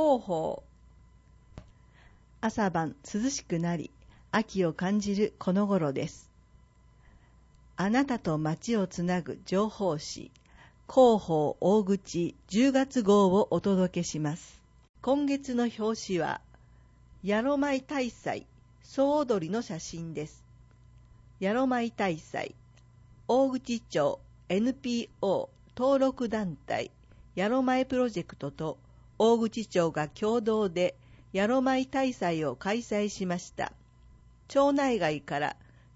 広報。朝晩涼しくなり、秋を感じるこの頃です。あなたと街をつなぐ情報誌、広報大口10月号をお届けします。今月の表紙は、ヤロマイ大祭総踊りの写真です。ヤロマイ大祭、大口町 NPO 登録団体ヤロマイプロジェクトと大口町が共同でヤロマイ大祭を開催しました。町内外から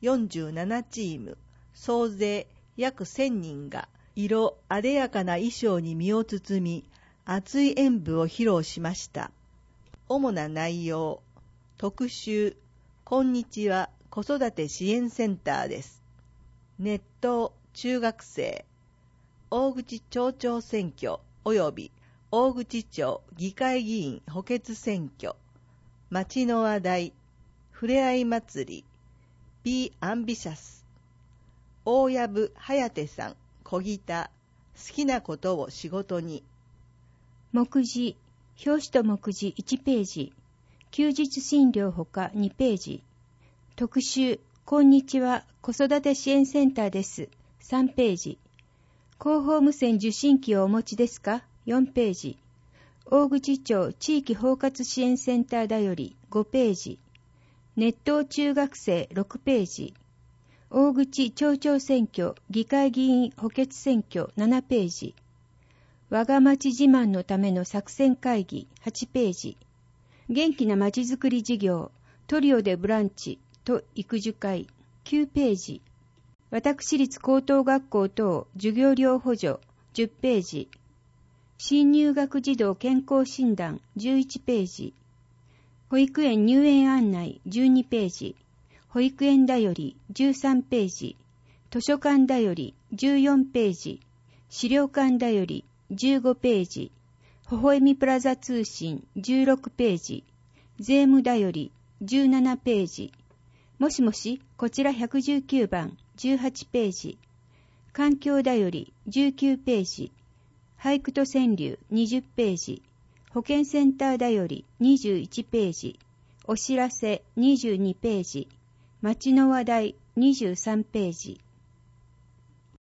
47チーム、総勢約1000人が色あでやかな衣装に身を包み、熱い演舞を披露しました。主な内容、特集、こんにちは子育て支援センターです。熱湯中学生、大口町長選挙及び大口町議会議員補欠選挙、町の話題、ふれあい祭り、Be Ambitious、大藪颯さん、小ギタ、好きなことを仕事に。 目次、表紙と目次1ページ、休日診療ほか2ページ、特集、こんにちは子育て支援センターです3ページ、広報無線受信機をお持ちですか4ページ、大口町地域包括支援センターだより5ページ、熱湯中学生6ページ、大口町長選挙議会議員補欠選挙7ページ、我が町自慢のための作戦会議8ページ、元気な町づくり事業トリオでブランチと育樹会9ページ、私立高等学校等授業料補助10ページ、新入学児童健康診断11ページ、保育園入園案内12ページ、保育園だより13ページ、図書館だより14ページ、資料館だより15ページ、微笑みプラザ通信16ページ、税務だより17ページ、もしもし、こちら119番18ページ、環境だより19ページ、俳句と川柳20ページ、保健センターだより21ページ、お知らせ22ページ、街の話題23ページ。